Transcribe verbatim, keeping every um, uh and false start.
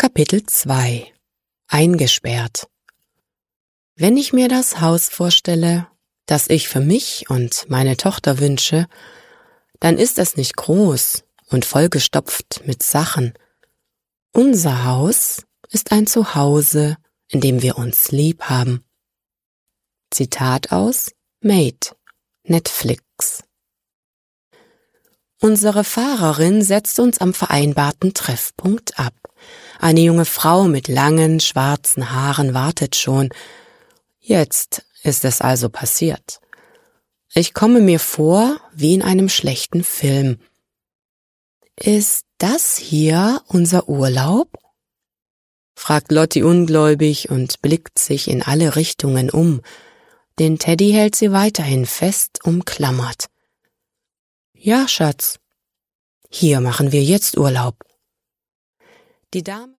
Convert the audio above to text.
Kapitel zwei Eingesperrt. Wenn ich mir das Haus vorstelle, das ich für mich und meine Tochter wünsche, dann ist es nicht groß und vollgestopft mit Sachen. Unser Haus ist ein Zuhause, in dem wir uns lieb haben. Zitat aus Made, Netflix. Unsere Fahrerin setzt uns am vereinbarten Treffpunkt ab. Eine junge Frau mit langen, schwarzen Haaren wartet schon. Jetzt ist es also passiert. Ich komme mir vor wie in einem schlechten Film. »Ist das hier unser Urlaub?« fragt Lotti ungläubig und blickt sich in alle Richtungen um. Den Teddy hält sie weiterhin fest umklammert. »Ja, Schatz, hier machen wir jetzt Urlaub.« Die Dame